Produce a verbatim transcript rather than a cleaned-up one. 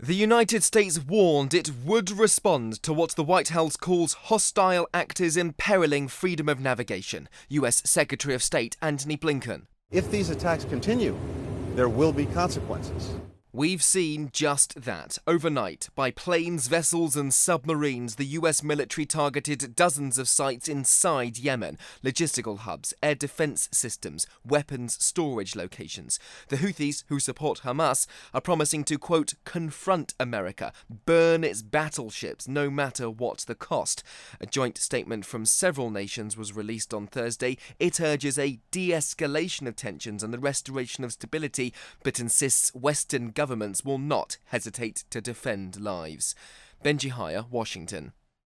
The United States warned it would respond to what the White House calls hostile actors imperiling freedom of navigation. U S Secretary of State Antony Blinken. If these attacks continue, there will be consequences. We've seen just that. Overnight, by planes, vessels and submarines, the U S military targeted dozens of sites inside Yemen, logistical hubs, air defense systems, weapons storage locations. The Houthis, who support Hamas, are promising to, quote, confront America, burn its battleships, no matter what the cost. A joint statement from several nations was released on Thursday. It urges a de-escalation of tensions and the restoration of stability, but insists Western governments will not hesitate to defend lives. Benji Hire, Washington.